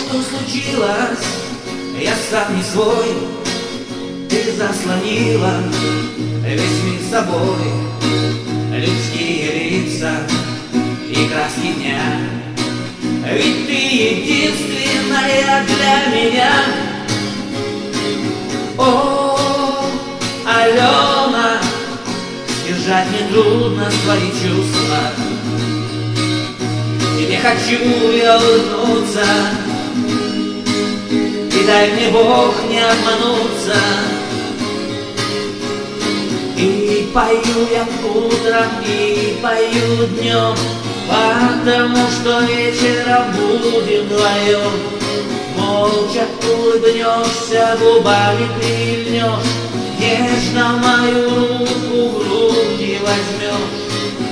что случилось? Я сам не свой. Ты заслонила весь мир собой, людские лица и краски дня. Ведь ты единственная для меня. О, Алена, сдержать мне трудно свои чувства. Тебе хочу я улыбнуться, и дай мне Бог не обмануться. И пою я утром, и пою днем, потому что вечером будем вдвоем. Молча улыбнешься, губами прильнешь, нежно мою руку в руки возьмешь.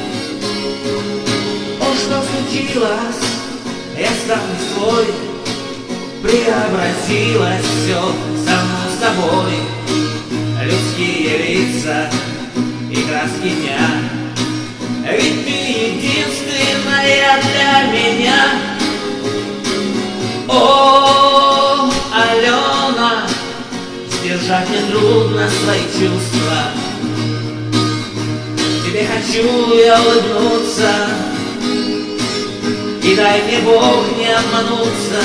О, что случилось? Я сам не свой. Преобразилось все само собой, людские лица и краски дня. Ведь ты единственная для меня. О, Алена, сдержать мне трудно свои чувства. Тебе хочу я улыбнуться, и дай мне Бог не обмануться.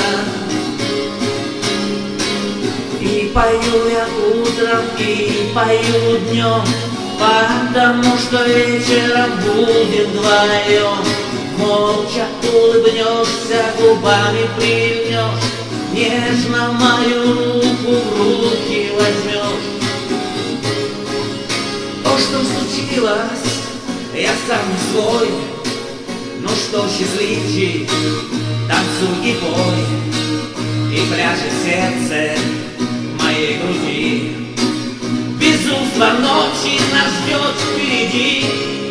И пою я утром, и пою днем, потому что вечером будем вдвоем. Молча улыбнешься, губами прильнешь, нежно мою руку в руки возьмешь. О, что случилось? Я сам не свой. Ну что, счастливчик, танцуй и пой, и пляшет сердце моей груди. Безумство ночи нас ждет впереди.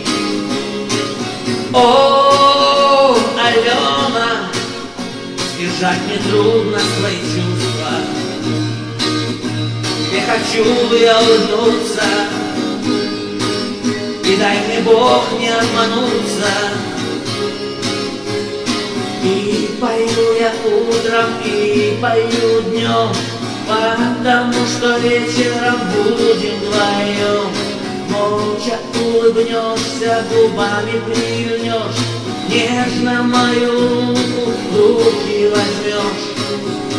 О, Алена, сдержать мне трудно свои чувства. Тебе хочу я улыбнуться, и дай мне Бог не обмануться. И пою я утром, и пою днем, потому что вечером будем вдвоем. Молча улыбнешься, губами прильнешь, нежно мою руку в руки возьмешь.